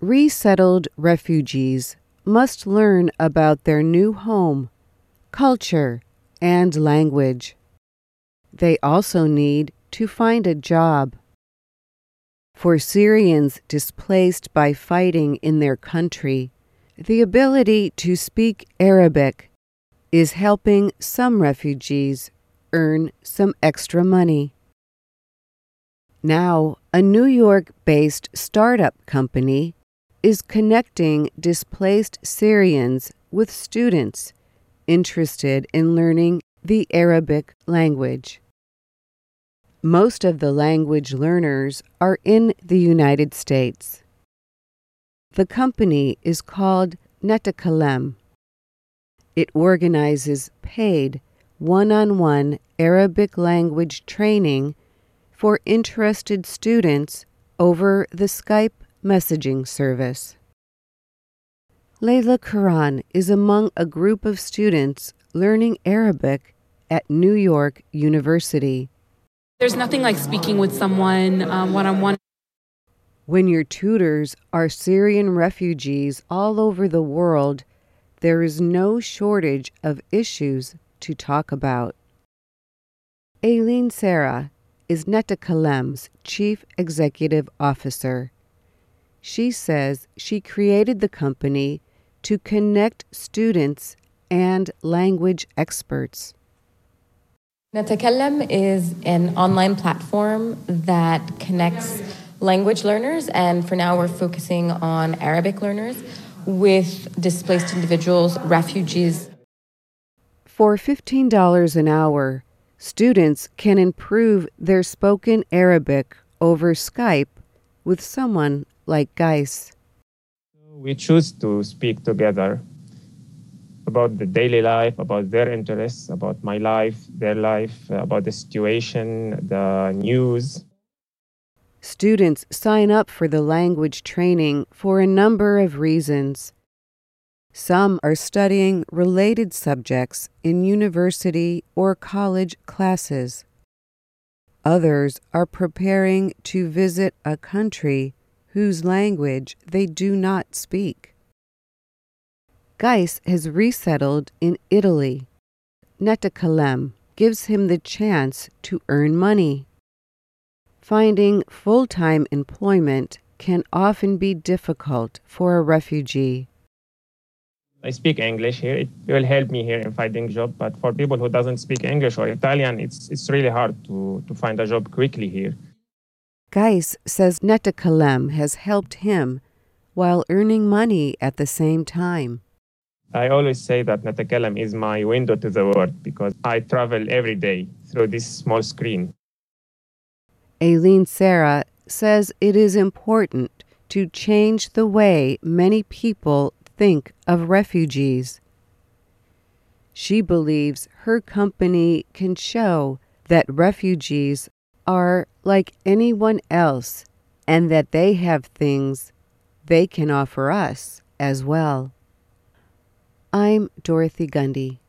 Resettled refugees must learn about their new home, culture, and language. They also need to find a job. For Syrians displaced by fighting in their country, the ability to speak Arabic is helping some refugees earn some extra money. Now, a New York-based startup company is connecting displaced Syrians with students interested in learning the Arabic language. Most of the language learners are in the United States. The company is called Netakalem. It organizes paid, one-on-one Arabic language training for interested students over the Skype messaging service. Layla Quran is among a group of students learning Arabic at New York University. There's nothing like speaking with someone one-on-one. When your tutors are Syrian refugees all over the world, there is no shortage of issues to talk about. Aileen Sarah is Netakalem's Chief Executive Officer. She says she created the company to connect students and language experts. Netakalem is an online platform that connects language learners, and for now we're focusing on Arabic learners with displaced individuals, refugees. For $15 an hour, students can improve their spoken Arabic over Skype with someone like Gais. We choose to speak together about the daily life, about their interests, about my life, their life, about the situation, the news. Students sign up for the language training for a number of reasons. Some are studying related subjects in university or college classes. Others are preparing to visit a country whose language they do not speak. Gais has resettled in Italy. Netakalem gives him the chance to earn money. Finding full-time employment can often be difficult for a refugee. I speak English here. It will help me here in finding a job. But for people who doesn't speak English or Italian, it's really hard to find a job quickly here. Gais says Netakalem has helped him while earning money at the same time. I always say that Netakalem is my window to the world because I travel every day through this small screen. Aileen Sarah says it is important to change the way many people think of refugees. She believes her company can show that refugees are like anyone else and that they have things they can offer us as well. I'm Dorothy Gundy.